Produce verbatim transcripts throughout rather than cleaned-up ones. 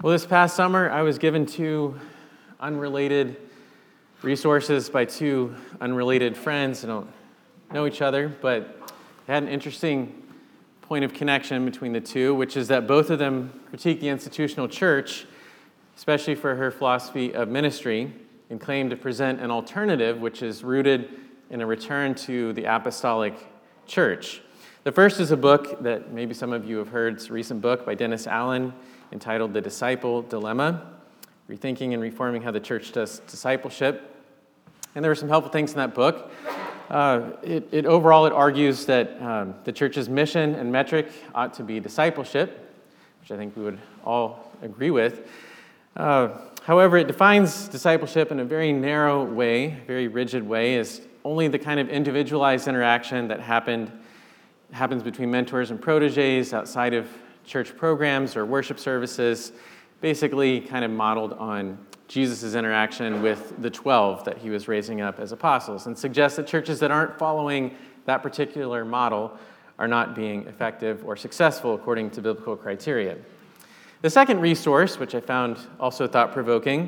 Well, this past summer, I was given two unrelated resources by two unrelated friends who don't know each other, but they had an interesting point of connection between the two, which is that both of them critique the institutional church, especially for her philosophy of ministry, and claim to present an alternative which is rooted in a return to the apostolic church. The first is a book that maybe some of you have heard. It's a recent book by Dennis Allen entitled The Disciple Dilemma, Rethinking and Reforming How the Church Does Discipleship. And there were some helpful things in that book. Uh, it, it overall, it argues that um, the church's mission and metric ought to be discipleship, which I think we would all agree with. Uh, however, it defines discipleship in a very narrow way, very rigid way, as only the kind of individualized interaction that happened happens between mentors and proteges outside of church programs or worship services, basically kind of modeled on Jesus' interaction with the twelve that he was raising up as apostles, and suggests that churches that aren't following that particular model are not being effective or successful according to biblical criteria. The second resource, which I found also thought-provoking,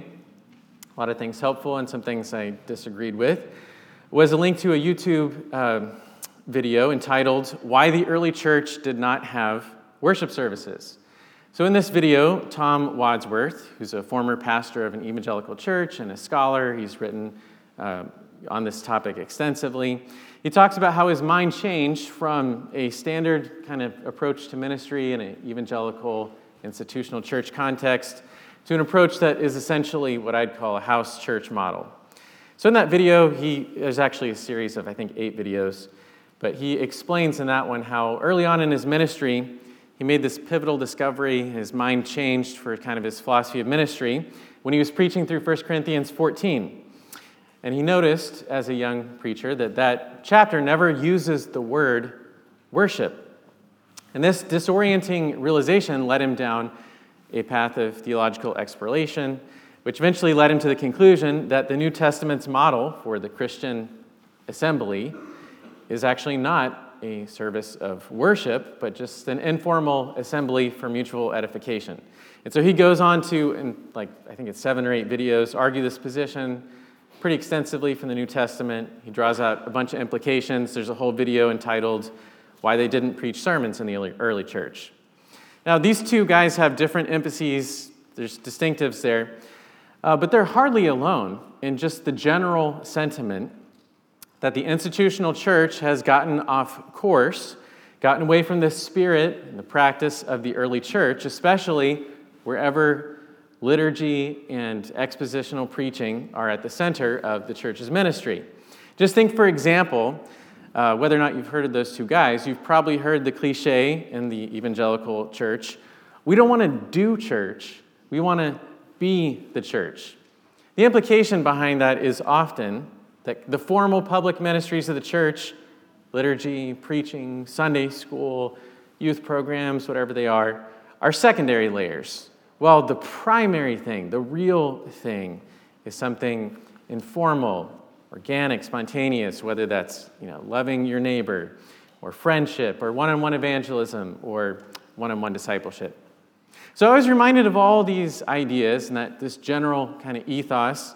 a lot of things helpful and some things I disagreed with, was a link to a YouTube uh, video entitled, Why the Early Church Did Not Have Worship Services. So in this video, Tom Wadsworth, who's a former pastor of an evangelical church and a scholar, he's written uh, on this topic extensively, he talks about how his mind changed from a standard kind of approach to ministry in an evangelical institutional church context to an approach that is essentially what I'd call a house church model. So in that video, he there's actually a series of, I think, eight videos, but he explains in that one how early on in his ministry, he made this pivotal discovery. His mind changed for kind of his philosophy of ministry when he was preaching through First Corinthians fourteen. And he noticed, as a young preacher, that that chapter never uses the word worship. And this disorienting realization led him down a path of theological exploration, which eventually led him to the conclusion that the New Testament's model for the Christian assembly is actually not a service of worship, but just an informal assembly for mutual edification. And so he goes on to, in like I think it's seven or eight videos, argue this position pretty extensively from the New Testament. He draws out a bunch of implications. There's a whole video entitled Why They Didn't Preach Sermons in the Early, early Church. Now, these two guys have different emphases. There's distinctives there. Uh, but they're hardly alone in just the general sentiment that the institutional church has gotten off course, gotten away from the spirit and the practice of the early church, especially wherever liturgy and expositional preaching are at the center of the church's ministry. Just think, for example, uh, whether or not you've heard of those two guys, you've probably heard the cliche in the evangelical church, we don't want to do church, we want to be the church. The implication behind that is often that the formal public ministries of the church, liturgy, preaching, Sunday school, youth programs, whatever they are, are secondary layers. While the primary thing, the real thing, is something informal, organic, spontaneous, whether that's, you know, loving your neighbor, or friendship, or one-on-one evangelism, or one-on-one discipleship. So I was reminded of all these ideas and that this general kind of ethos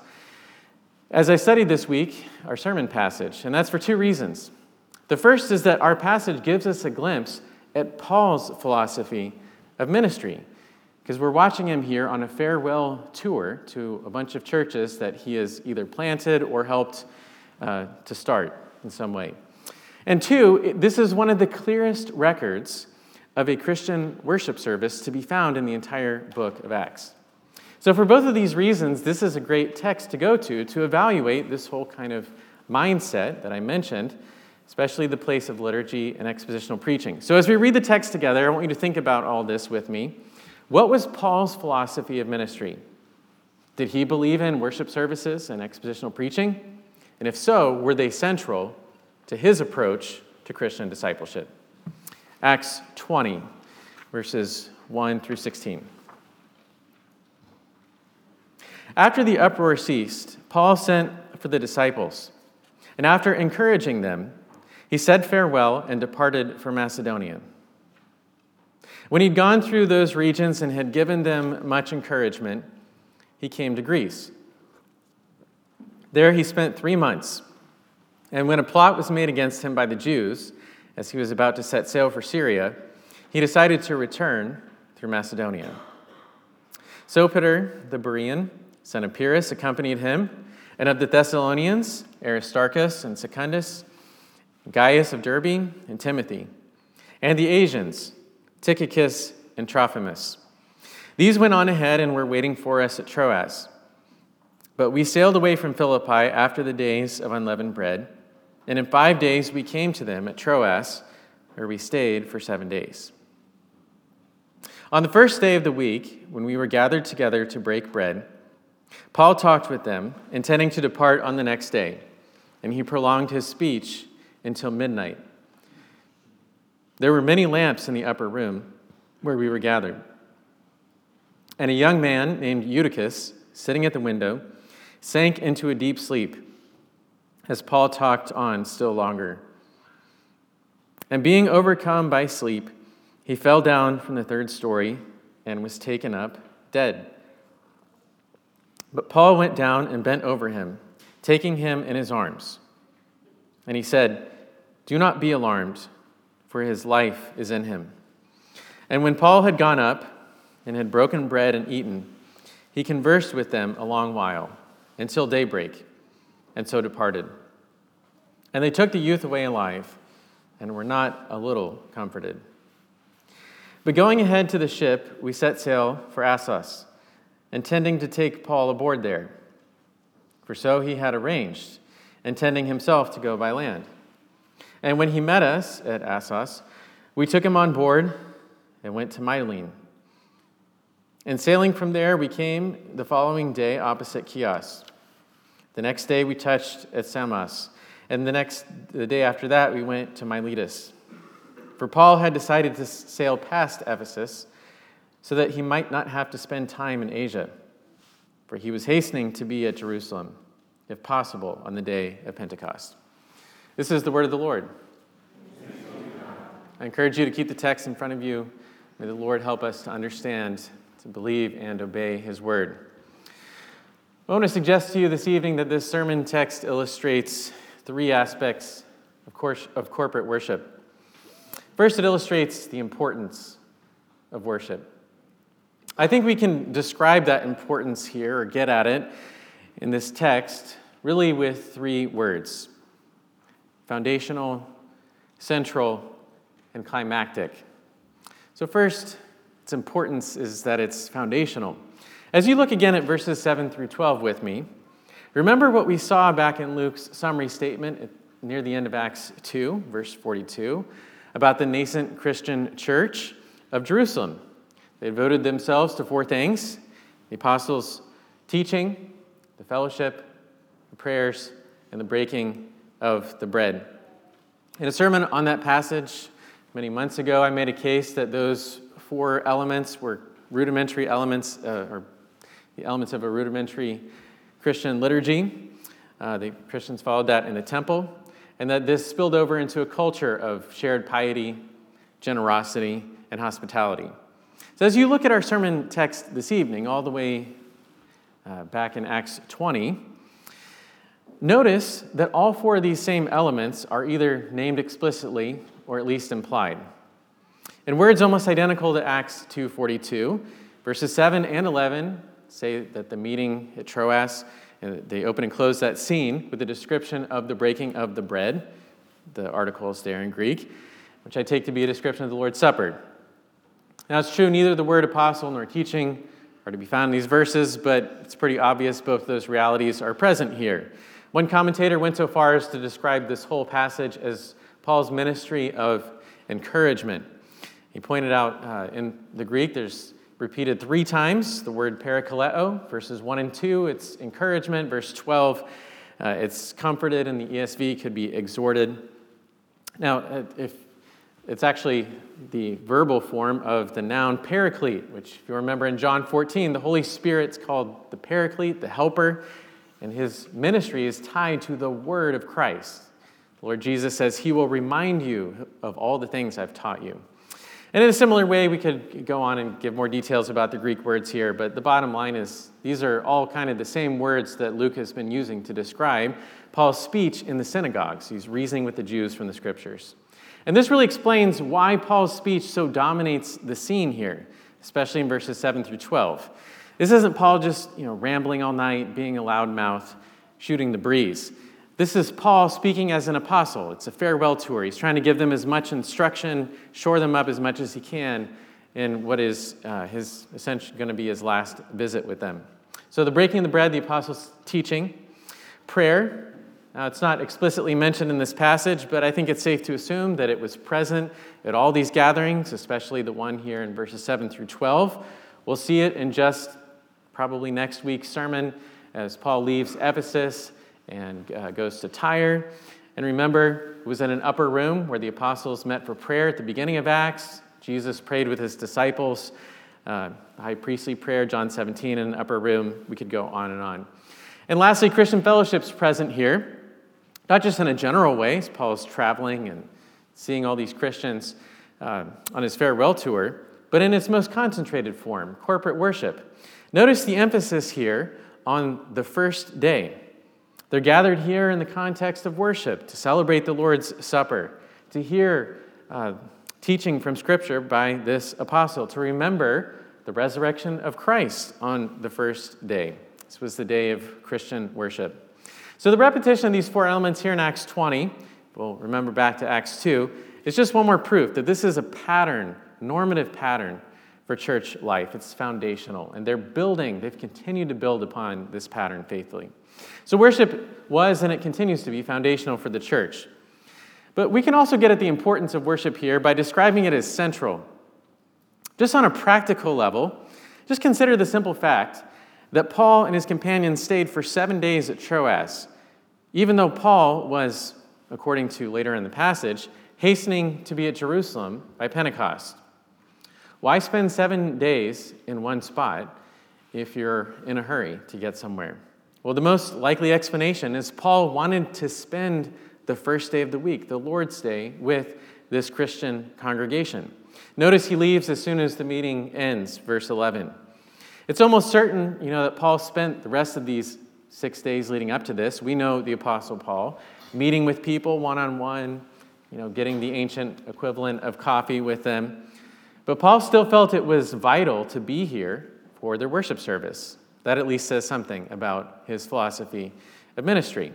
as I studied this week our sermon passage, and that's for two reasons. The first is that our passage gives us a glimpse at Paul's philosophy of ministry, because we're watching him here on a farewell tour to a bunch of churches that he has either planted or helped uh, to start in some way. And two, this is one of the clearest records of a Christian worship service to be found in the entire book of Acts. So for both of these reasons, this is a great text to go to to evaluate this whole kind of mindset that I mentioned, especially the place of liturgy and expositional preaching. So as we read the text together, I want you to think about all this with me. What was Paul's philosophy of ministry? Did he believe in worship services and expositional preaching? And if so, were they central to his approach to Christian discipleship? Acts twenty, verses one through sixteen. After the uproar ceased, Paul sent for the disciples, and after encouraging them, he said farewell and departed for Macedonia. When he'd gone through those regions and had given them much encouragement, he came to Greece. There he spent three months, and when a plot was made against him by the Jews, as he was about to set sail for Syria, he decided to return through Macedonia. Sopater the Berean, son of Pyrrhus, accompanied him, and of the Thessalonians, Aristarchus and Secundus, Gaius of Derbe, and Timothy, and the Asians, Tychicus and Trophimus. These went on ahead and were waiting for us at Troas. But we sailed away from Philippi after the days of unleavened bread, and in five days we came to them at Troas, where we stayed for seven days. On the first day of the week, when we were gathered together to break bread, Paul talked with them, intending to depart on the next day, and he prolonged his speech until midnight. There were many lamps in the upper room where we were gathered. And a young man named Eutychus, sitting at the window, sank into a deep sleep as Paul talked on still longer. And being overcome by sleep, he fell down from the third story and was taken up dead. But Paul went down and bent over him, taking him in his arms. And he said, "Do not be alarmed, for his life is in him." And when Paul had gone up and had broken bread and eaten, he conversed with them a long while, until daybreak, and so departed. And they took the youth away alive, and were not a little comforted. But going ahead to the ship, we set sail for Assos, intending to take Paul aboard there. For so he had arranged, intending himself to go by land. And when he met us at Assos, we took him on board and went to Mytilene. And sailing from there, we came the following day opposite Chios. The next day we touched at Samos, and the next the day after that we went to Miletus. For Paul had decided to sail past Ephesus so that he might not have to spend time in Asia, for he was hastening to be at Jerusalem, if possible, on the day of Pentecost. This is the word of the Lord. I encourage you to keep the text in front of you. May the Lord help us to understand, to believe, and obey his word. I want to suggest to you this evening that this sermon text illustrates three aspects of, course, of corporate worship. First, it illustrates the importance of worship. I think we can describe that importance here, or get at it, in this text, really with three words: foundational, central, and climactic. So first, its importance is that it's foundational. As you look again at verses seven through twelve with me, remember what we saw back in Luke's summary statement near the end of Acts two, verse forty-two, about the nascent Christian church of Jerusalem. They devoted themselves to four things: the apostles' teaching, the fellowship, the prayers, and the breaking of the bread. In a sermon on that passage many months ago, I made a case that those four elements were rudimentary elements, uh, or the elements of a rudimentary Christian liturgy. Uh, the Christians followed that in the temple, and that this spilled over into a culture of shared piety, generosity, and hospitality. So as you look at our sermon text this evening, all the way uh, back in Acts twenty, notice that all four of these same elements are either named explicitly or at least implied. In words almost identical to Acts two forty-two, verses seven and eleven say that the meeting at Troas, and they open and close that scene with a description of the breaking of the bread. The article is there in Greek, which I take to be a description of the Lord's Supper. Now it's true, neither the word apostle nor teaching are to be found in these verses, but it's pretty obvious both those realities are present here. One commentator went so far as to describe this whole passage as Paul's ministry of encouragement. He pointed out uh, in the Greek, there's repeated three times the word parakaleo, verses one and two, it's encouragement. Verse twelve, uh, it's comforted, and the E S V could be exhorted. Now, if it's actually the verbal form of the noun paraclete, which, if you remember in John fourteen, the Holy Spirit's called the paraclete, the helper, and his ministry is tied to the word of Christ. The Lord Jesus says, he will remind you of all the things I've taught you. And in a similar way, we could go on and give more details about the Greek words here, but the bottom line is these are all kind of the same words that Luke has been using to describe Paul's speech in the synagogues. He's reasoning with the Jews from the scriptures. And this really explains why Paul's speech so dominates the scene here, especially in verses seven through twelve. This isn't Paul just, you know, rambling all night, being a loudmouth, shooting the breeze. This is Paul speaking as an apostle. It's a farewell tour. He's trying to give them as much instruction, shore them up as much as he can in what is uh, his essentially going to be his last visit with them. So the breaking of the bread, the apostles' teaching, prayer. Now, it's not explicitly mentioned in this passage, but I think it's safe to assume that it was present at all these gatherings, especially the one here in verses seven through twelve. We'll see it in just probably next week's sermon as Paul leaves Ephesus and uh, goes to Tyre. And remember, it was in an upper room where the apostles met for prayer at the beginning of Acts. Jesus prayed with his disciples, uh, high priestly prayer, John seventeen, in an upper room. We could go on and on. And lastly, Christian Fellowship's present here, not just in a general way, as Paul's traveling and seeing all these Christians uh, on his farewell tour, but in its most concentrated form, corporate worship. Notice the emphasis here on the first day. They're gathered here in the context of worship to celebrate the Lord's Supper, to hear uh, teaching from Scripture by this apostle, to remember the resurrection of Christ on the first day. This was the day of Christian worship. So the repetition of these four elements here in Acts twenty, we'll remember back to Acts two, is just one more proof that this is a pattern, normative pattern for church life. It's foundational, and they're building, they've continued to build upon this pattern faithfully. So worship was, and it continues to be, foundational for the church. But we can also get at the importance of worship here by describing it as central. Just on a practical level, just consider the simple fact that Paul and his companions stayed for seven days at Troas, even though Paul was, according to later in the passage, hastening to be at Jerusalem by Pentecost. Why spend seven days in one spot if you're in a hurry to get somewhere? Well, the most likely explanation is Paul wanted to spend the first day of the week, the Lord's Day, with this Christian congregation. Notice he leaves as soon as the meeting ends, verse eleven. It's almost certain, you know, that Paul spent the rest of these six days leading up to this. We know the Apostle Paul meeting with people one-on-one, you know, getting the ancient equivalent of coffee with them. But Paul still felt it was vital to be here for their worship service. That at least says something about his philosophy of ministry.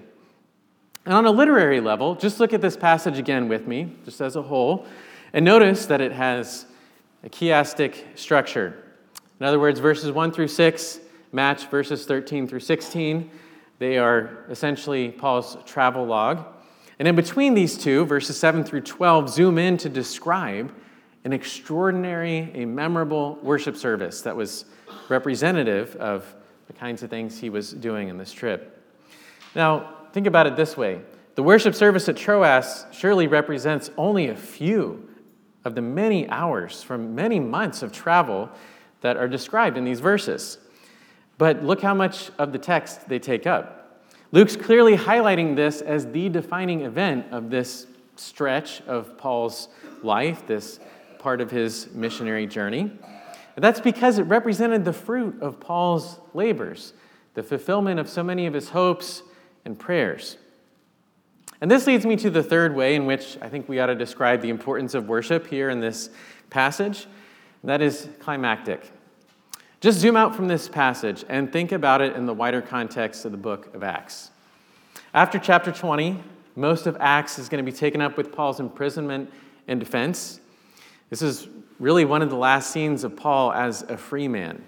And on a literary level, just look at this passage again with me, just as a whole, and notice that it has a chiastic structure. In other words, verses one through six match verses thirteen through sixteen. They are essentially Paul's travel log. And in between these two, verses seven through twelve, zoom in to describe an extraordinary, a memorable worship service that was representative of the kinds of things he was doing in this trip. Now, think about it this way. The worship service at Troas surely represents only a few of the many hours from many months of travel that are described in these verses. But look how much of the text they take up. Luke's clearly highlighting this as the defining event of this stretch of Paul's life, this part of his missionary journey. And that's because it represented the fruit of Paul's labors, the fulfillment of so many of his hopes and prayers. And this leads me to the third way in which I think we ought to describe the importance of worship here in this passage, and that is climactic. Just zoom out from this passage and think about it in the wider context of the book of Acts. After chapter twenty, most of Acts is going to be taken up with Paul's imprisonment and defense. This is really one of the last scenes of Paul as a free man,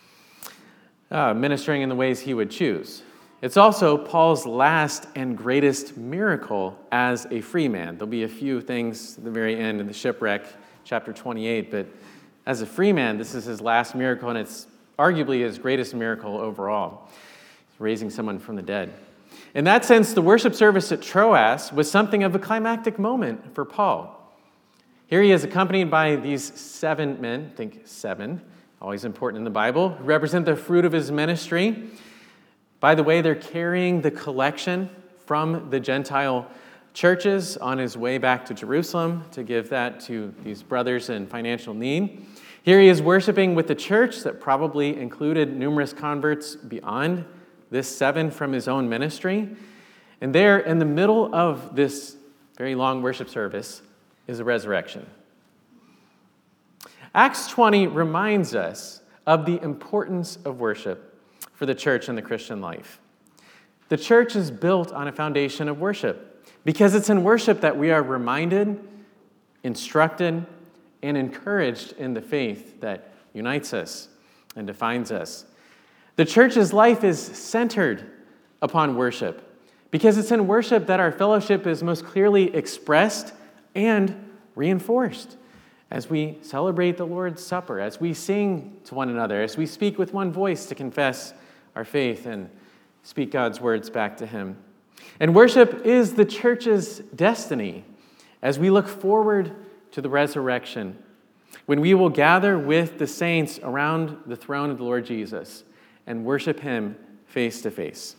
uh, ministering in the ways he would choose. It's also Paul's last and greatest miracle as a free man. There'll be a few things at the very end in the shipwreck, chapter twenty-eight, but as a free man, this is his last miracle, and it's arguably his greatest miracle overall, raising someone from the dead. In that sense, the worship service at Troas was something of a climactic moment for Paul. Here he is accompanied by these seven men, think seven, always important in the Bible, who represent the fruit of his ministry. By the way, they're carrying the collection from the Gentile churches on his way back to Jerusalem to give that to these brothers in financial need. Here he is worshiping with the church that probably included numerous converts beyond this seven from his own ministry. And there, in the middle of this very long worship service, is a resurrection. Acts twenty reminds us of the importance of worship for the church and the Christian life. The church is built on a foundation of worship because it's in worship that we are reminded, instructed, and encouraged in the faith that unites us and defines us. The church's life is centered upon worship because it's in worship that our fellowship is most clearly expressed and reinforced as we celebrate the Lord's Supper, as we sing to one another, as we speak with one voice to confess our faith and speak God's words back to him. And worship is the church's destiny as we look forward to the resurrection, when we will gather with the saints around the throne of the Lord Jesus and worship him face to face.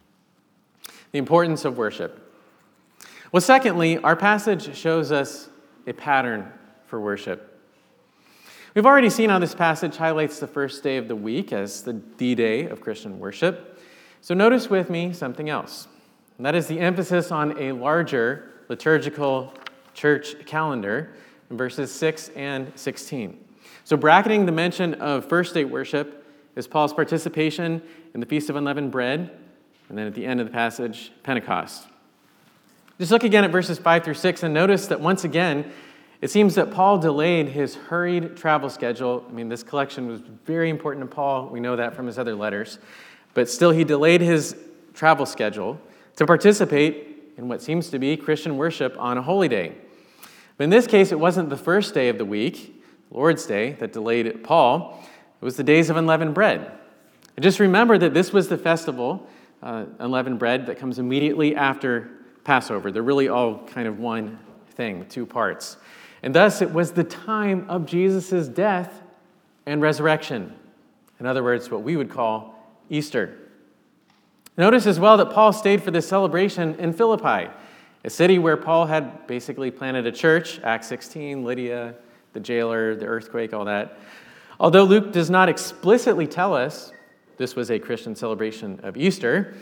The importance of worship. Well, secondly, our passage shows us a pattern for worship. We've already seen how this passage highlights the first day of the week as the D-Day of Christian worship. So notice with me something else, and that is the emphasis on a larger liturgical church calendar in verses six and sixteen. So bracketing the mention of first day worship is Paul's participation in the Feast of Unleavened Bread, and then at the end of the passage, Pentecost. Just look again at verses five through six and notice that once again, it seems that Paul delayed his hurried travel schedule. I mean, this collection was very important to Paul. We know that from his other letters. But still, he delayed his travel schedule to participate in what seems to be Christian worship on a holy day. But in this case, it wasn't the first day of the week, Lord's Day, that delayed Paul. It was the days of unleavened bread. And just remember that this was the festival, uh, unleavened bread, that comes immediately after Passover. They're really all kind of one thing, two parts. And thus, it was the time of Jesus' death and resurrection. In other words, what we would call Easter. Notice as well that Paul stayed for this celebration in Philippi, a city where Paul had basically planted a church, Acts sixteen, Lydia, the jailer, the earthquake, all that. Although Luke does not explicitly tell us this was a Christian celebration of Easter,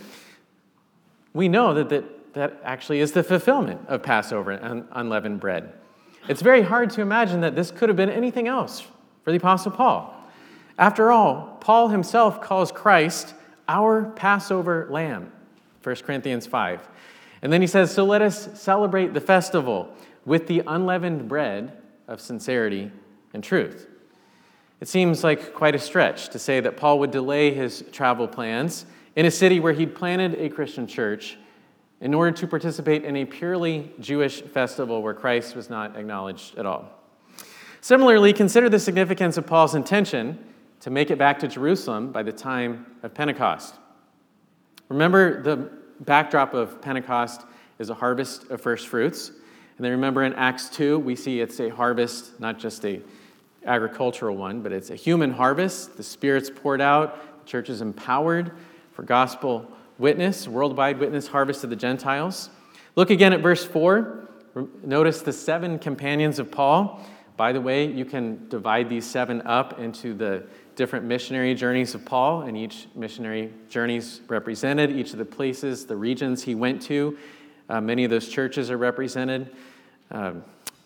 we know that that, that actually is the fulfillment of Passover and unleavened bread. It's very hard to imagine that this could have been anything else for the Apostle Paul. After all, Paul himself calls Christ our Passover lamb, First Corinthians five. And then he says, so let us celebrate the festival with the unleavened bread of sincerity and truth. It seems like quite a stretch to say that Paul would delay his travel plans in a city where he'd planted a Christian church in order to participate in a purely Jewish festival where Christ was not acknowledged at all. Similarly, consider the significance of Paul's intention to make it back to Jerusalem by the time of Pentecost. Remember, the backdrop of Pentecost is a harvest of first fruits. And then remember in Acts two, we see it's a harvest, not just a agricultural one, but it's a human harvest. The Spirit's poured out, the church is empowered for gospel witness, worldwide witness harvest of the Gentiles. Look again at verse four. Notice the seven companions of Paul. By the way, you can divide these seven up into the different missionary journeys of Paul, and each missionary journeys represented, each of the places, the regions he went to. Uh, many of those churches are represented. Um,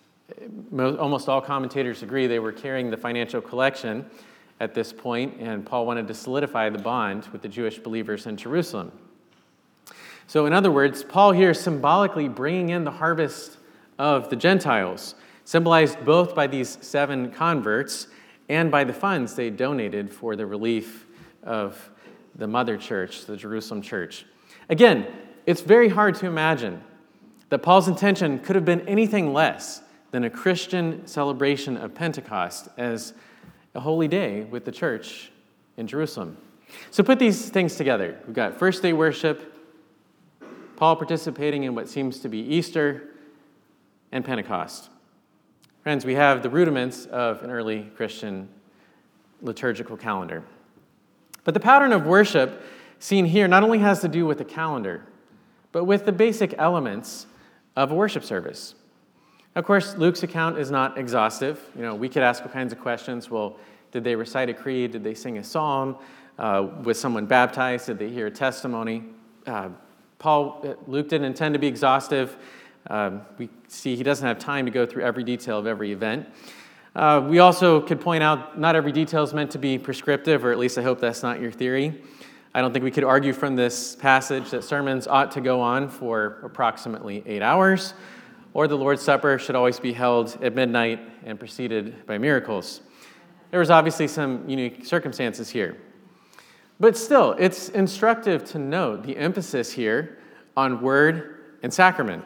most, almost all commentators agree they were carrying the financial collection at this point, and Paul wanted to solidify the bond with the Jewish believers in Jerusalem. So in other words, Paul here is symbolically bringing in the harvest of the Gentiles, symbolized both by these seven converts and by the funds they donated for the relief of the mother church, the Jerusalem church. Again, it's very hard to imagine that Paul's intention could have been anything less than a Christian celebration of Pentecost as a holy day with the church in Jerusalem. So put these things together. We've got first day worship, Paul participating in what seems to be Easter, and Pentecost. Friends, we have the rudiments of an early Christian liturgical calendar. But the pattern of worship seen here not only has to do with the calendar, but with the basic elements of a worship service. Of course, Luke's account is not exhaustive. You know, we could ask all kinds of questions. Well, did they recite a creed? Did they sing a psalm? Uh, was someone baptized? Did they hear a testimony? Uh, Paul, Luke didn't intend to be exhaustive. Um, we see he doesn't have time to go through every detail of every event. Uh, we also could point out not every detail is meant to be prescriptive, or at least I hope that's not your theory. I don't think we could argue from this passage that sermons ought to go on for approximately eight hours, or the Lord's Supper should always be held at midnight and preceded by miracles. There was obviously some unique circumstances here. But still, it's instructive to note the emphasis here on word and sacrament.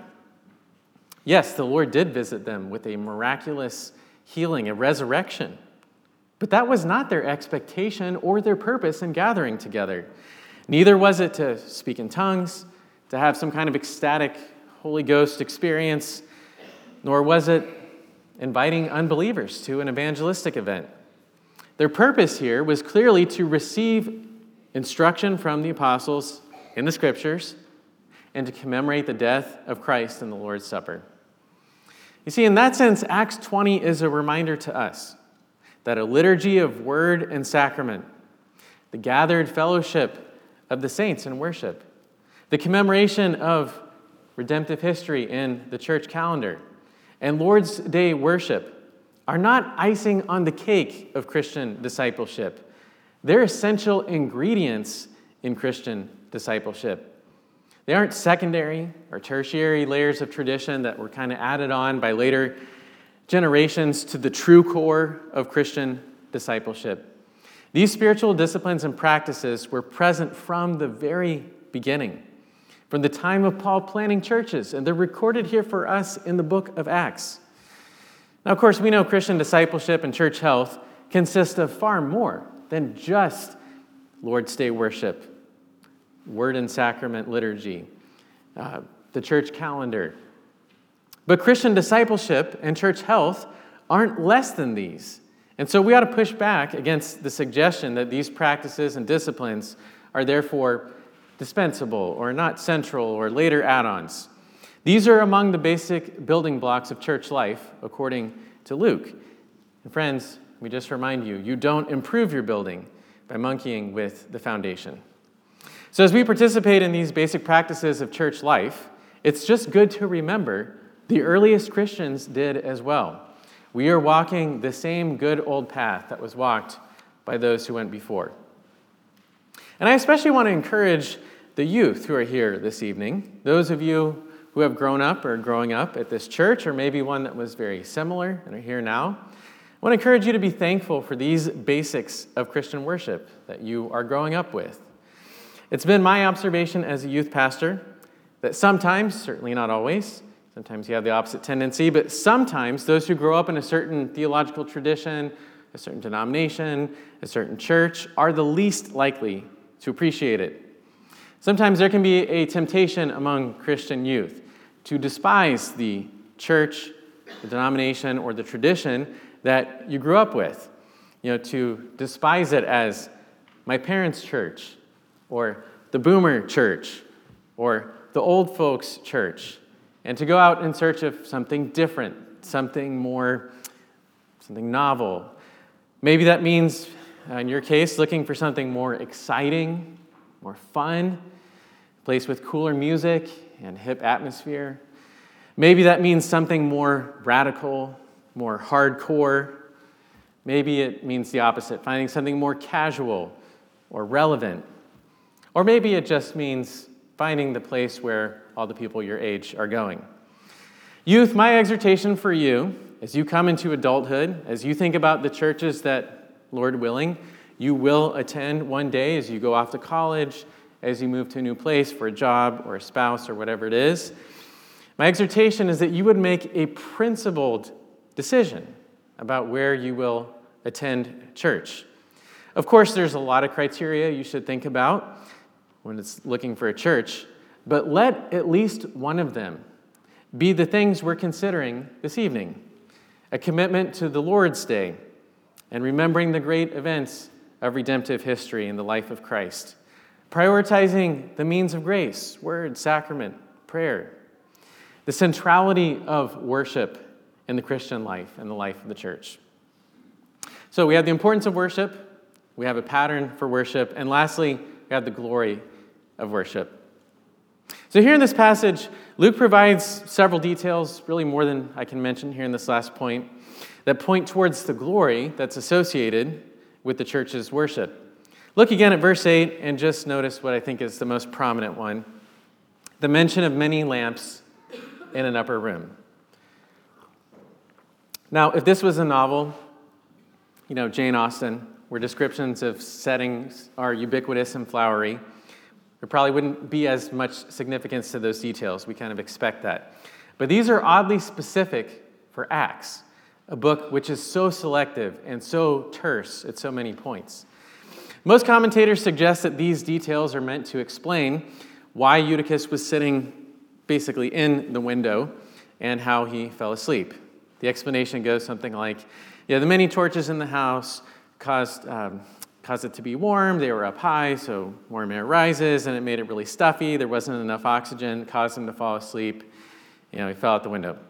Yes, the Lord did visit them with a miraculous healing, a resurrection. But that was not their expectation or their purpose in gathering together. Neither was it to speak in tongues, to have some kind of ecstatic Holy Ghost experience, nor was it inviting unbelievers to an evangelistic event. Their purpose here was clearly to receive instruction from the apostles in the scriptures and to commemorate the death of Christ in the Lord's Supper. You see, in that sense, Acts twenty is a reminder to us that a liturgy of word and sacrament, the gathered fellowship of the saints in worship, the commemoration of redemptive history in the church calendar, and Lord's Day worship are not icing on the cake of Christian discipleship. They're essential ingredients in Christian discipleship. They aren't secondary or tertiary layers of tradition that were kind of added on by later generations to the true core of Christian discipleship. These spiritual disciplines and practices were present from the very beginning, from the time of Paul planting churches, and they're recorded here for us in the book of Acts. Now, of course, we know Christian discipleship and church health consist of far more than just Lord's Day worship, word and sacrament liturgy, uh, the church calendar. But Christian discipleship and church health aren't less than these. And so we ought to push back against the suggestion that these practices and disciplines are therefore dispensable or not central or later add-ons. These are among the basic building blocks of church life, according to Luke. And friends, we just remind you, you don't improve your building by monkeying with the foundation. So as we participate in these basic practices of church life, it's just good to remember the earliest Christians did as well. We are walking the same good old path that was walked by those who went before. And I especially want to encourage the youth who are here this evening, those of you who have grown up or growing up at this church, or maybe one that was very similar and are here now. I want to encourage you to be thankful for these basics of Christian worship that you are growing up with. It's been my observation as a youth pastor that sometimes, certainly not always, sometimes you have the opposite tendency, but sometimes those who grow up in a certain theological tradition, a certain denomination, a certain church, are the least likely to appreciate it. Sometimes there can be a temptation among Christian youth to despise the church, the denomination, or the tradition that you grew up with. You know, to despise it as my parents' church, or the boomer church, or the old folks' church, and to go out in search of something different, something more, something novel. Maybe that means, uh, in your case, looking for something more exciting, more fun, a place with cooler music and hip atmosphere. Maybe that means something more radical, more hardcore. Maybe it means the opposite, finding something more casual or relevant. Or maybe it just means finding the place where all the people your age are going. Youth, my exhortation for you, as you come into adulthood, as you think about the churches that, Lord willing, you will attend one day as you go off to college, as you move to a new place for a job or a spouse or whatever it is, my exhortation is that you would make a principled decision about where you will attend church. Of course, there's a lot of criteria you should think about when it's looking for a church, but let at least one of them be the things we're considering this evening. A commitment to the Lord's Day and remembering the great events of redemptive history in the life of Christ. Prioritizing the means of grace, word, sacrament, prayer. the centrality of worship in the Christian life and the life of the church. So we have the importance of worship, we have a pattern for worship, and lastly, we have the glory of worship. So here in this passage, Luke provides several details, really more than I can mention here in this last point, that point towards the glory that's associated with the church's worship. Look again at verse eight and just notice what I think is the most prominent one, the mention of many lamps in an upper room. Now, if this was a novel, you know, Jane Austen, where descriptions of settings are ubiquitous and flowery, there probably wouldn't be as much significance to those details. We kind of expect that. But these are oddly specific for Acts, a book which is so selective and so terse at so many points. Most commentators suggest that these details are meant to explain why Eutychus was sitting basically in the window and how he fell asleep. The explanation goes something like, yeah, the many torches in the house caused um, caused it to be warm. They were up high, so warm air rises, and it made it really stuffy. There wasn't enough oxygen, caused him to fall asleep. You know, he fell out the window.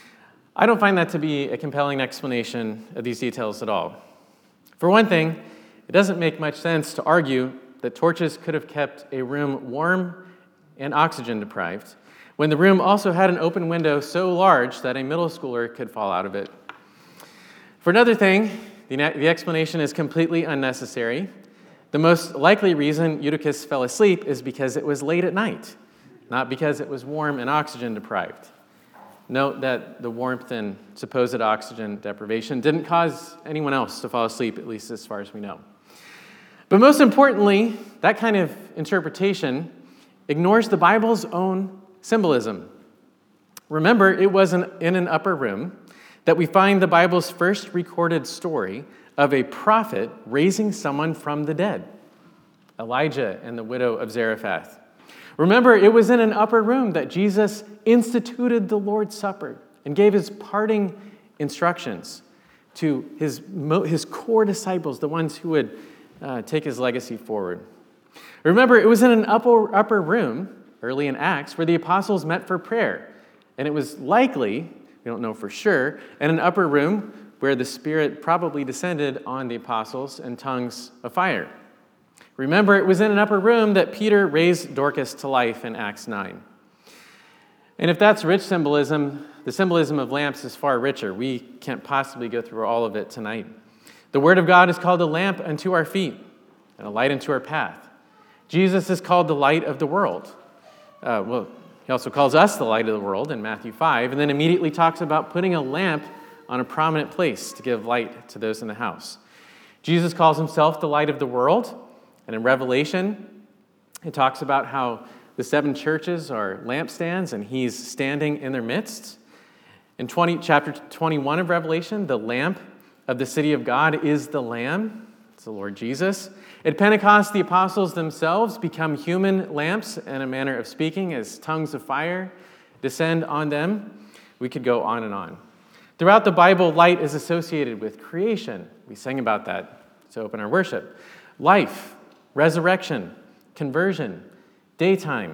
I don't find that to be a compelling explanation of these details at all. For one thing, it doesn't make much sense to argue that torches could have kept a room warm and oxygen deprived, when the room also had an open window so large that a middle schooler could fall out of it. For another thing, the, the explanation is completely unnecessary. The most likely reason Eutychus fell asleep is because it was late at night, not because it was warm and oxygen deprived. Note that the warmth and supposed oxygen deprivation didn't cause anyone else to fall asleep, at least as far as we know. But most importantly, that kind of interpretation ignores the Bible's own symbolism. Remember, it was an, in an upper room that we find the Bible's first recorded story of a prophet raising someone from the dead, Elijah and the widow of Zarephath. Remember, it was in an upper room that Jesus instituted the Lord's Supper and gave his parting instructions to his, his core disciples, the ones who would uh, take his legacy forward. Remember, it was in an upper, upper room, early in Acts, where the apostles met for prayer. And it was likely, we don't know for sure, in an upper room where the Spirit probably descended on the apostles in tongues of fire. Remember, it was in an upper room that Peter raised Dorcas to life in Acts nine. And if that's rich symbolism, the symbolism of lamps is far richer. We can't possibly go through all of it tonight. The Word of God is called a lamp unto our feet and a light unto our path. Jesus is called the light of the world. Uh, well, he also calls us the light of the world in Matthew five, and then immediately talks about putting a lamp on a prominent place to give light to those in the house. Jesus calls himself the light of the world, and in Revelation, it talks about how the seven churches are lampstands, and he's standing in their midst. In twenty, chapter twenty-one of Revelation, the lamp of the city of God is the Lamb. It's the Lord Jesus. At Pentecost, the apostles themselves become human lamps in a manner of speaking as tongues of fire descend on them. We could go on and on. Throughout the Bible, light is associated with creation. We sang about that to open our worship. Life, resurrection, conversion, daytime,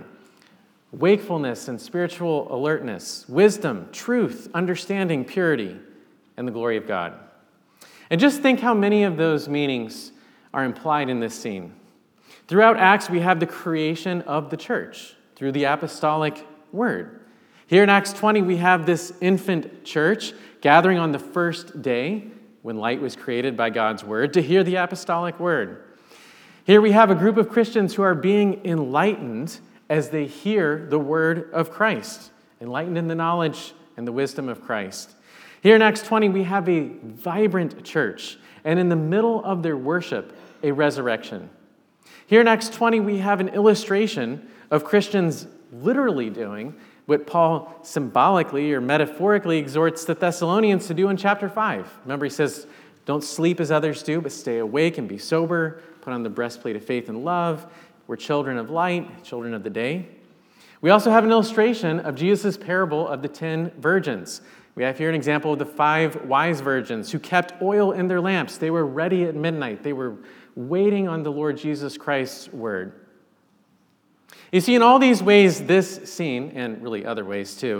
wakefulness and spiritual alertness, wisdom, truth, understanding, purity, and the glory of God. And just think how many of those meanings are implied in this scene. Throughout Acts, we have the creation of the church through the apostolic word. Here in Acts twenty, we have this infant church gathering on the first day when light was created by God's word to hear the apostolic word. Here we have a group of Christians who are being enlightened as they hear the word of Christ, enlightened in the knowledge and the wisdom of Christ. Here in Acts twenty, we have a vibrant church, and in the middle of their worship, a resurrection. Here in Acts twenty, we have an illustration of Christians literally doing what Paul symbolically or metaphorically exhorts the Thessalonians to do in chapter five. Remember, he says, don't sleep as others do, but stay awake and be sober. Put on the breastplate of faith and love. We're children of light, children of the day. We also have an illustration of Jesus' parable of the ten virgins. We have here an example of the five wise virgins who kept oil in their lamps. They were ready at midnight. They were waiting on the Lord Jesus Christ's word. You see, in all these ways, this scene, and really other ways too,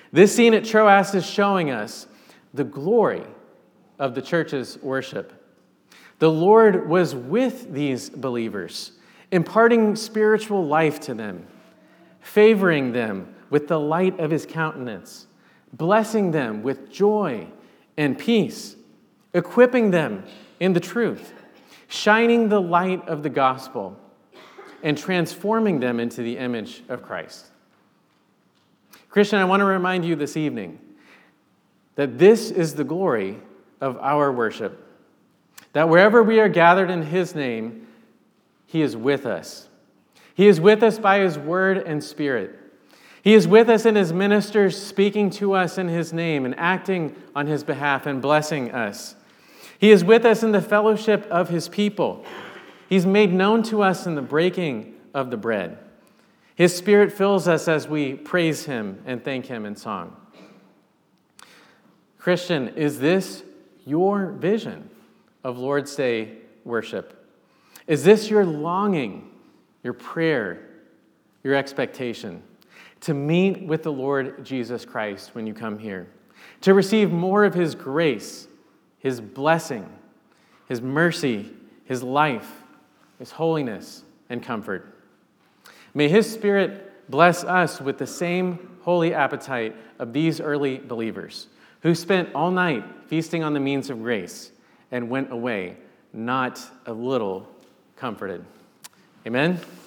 This scene at Troas is showing us the glory of the church's worship. The Lord was with these believers, imparting spiritual life to them, favoring them with the light of his countenance, blessing them with joy and peace, equipping them in the truth, shining the light of the gospel, and transforming them into the image of Christ. Christian, I want to remind you this evening that this is the glory of our worship, that wherever we are gathered in his name, he is with us. He is with us by his word and spirit. He is with us in his ministers, speaking to us in his name and acting on his behalf and blessing us. He is with us in the fellowship of his people. He's made known to us in the breaking of the bread. His Spirit fills us as we praise him and thank him in song. Christian, is this your vision of Lord's Day worship? Is this your longing, your prayer, your expectation? To meet with the Lord Jesus Christ when you come here, to receive more of his grace, his blessing, his mercy, his life, his holiness, and comfort. May his Spirit bless us with the same holy appetite of these early believers who spent all night feasting on the means of grace and went away not a little comforted. Amen?